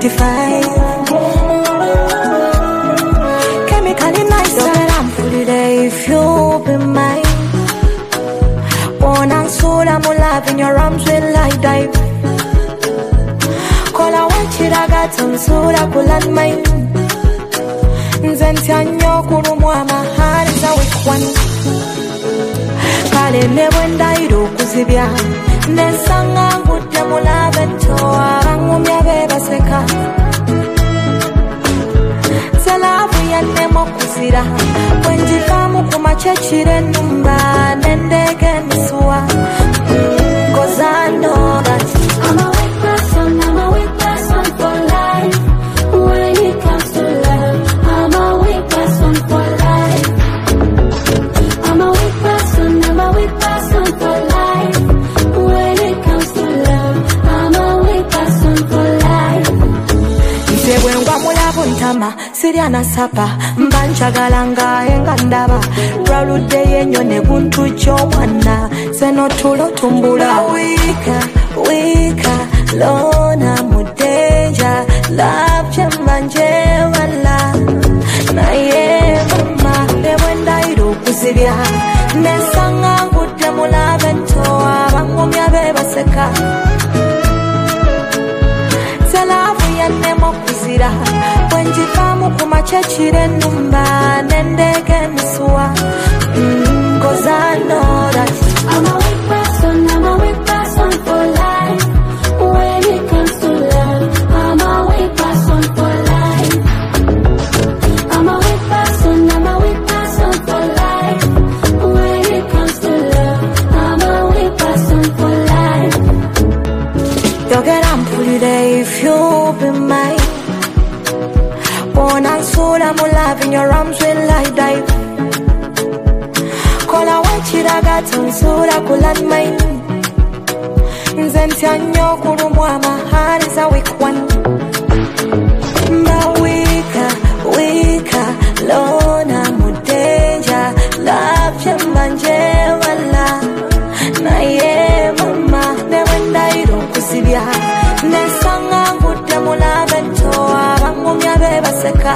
25. Chemically nice, but I'm fully there if you be mine. Born and soul, I'm alive in your arms will I dive. Call I watch it, I got some soul, I pull at mine. Nzentanyo kurumwa, my heart is a weak one. Kale nebwenda ido kuzibya. Nesanga ngudde mulavento abangumya bebaseka. Salavu yannemo kuzira. Bwenjivamu kumachechire numba nendege nisuwa. 'Cause I know that I'm a weak person for life. When it comes to love, I'm a weak person for life. I'm a weak person for life. When it comes to love, I'm a weak person for life. Nze bwengwa mulavu ntama siriana sapa mbanjagala ngaenga ndaba lwaludde yenyo ne buntu ky'omwana seno tulo tumbula wika lona mudeja love chembanje wala naye mama nebwendairo okuzibya nesanga ngudde mulavento abangumya bebaseka salavu yannemo kuzira bwenjivamu kumachechire numba nendege nisuwa 'cause I know that I'm a weak person for life. When it comes to love, I'm a weak person for life. I'm a weak person for life. When it comes to love, I'm a weak person for life. You'll get I'm fully there if you be mine. Born and soul, I'm alive in your arms will I dive. Call I watch it, I got some soul, I could land mine. Nzentanyo kurumwa, my heart is a weak one. But weaker, lona mudeja, love chembanje wala. Na ye mama, nebwendairo kusibya. Nesanga ngudde mulavento, abangumya bebaseka.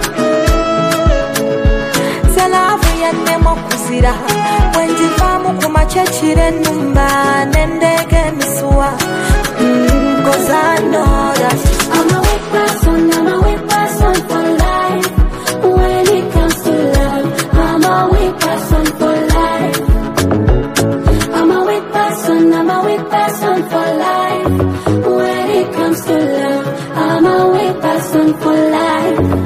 Salavu yannemo kuzira. Bwenjivamu kumachechire numba nendege nisuwa. 'Cause I know that I'm a weak person for life. When it comes to love, I'm a weak person for life. I'm a weak person for life. When it comes to love, I'm a weak person for life.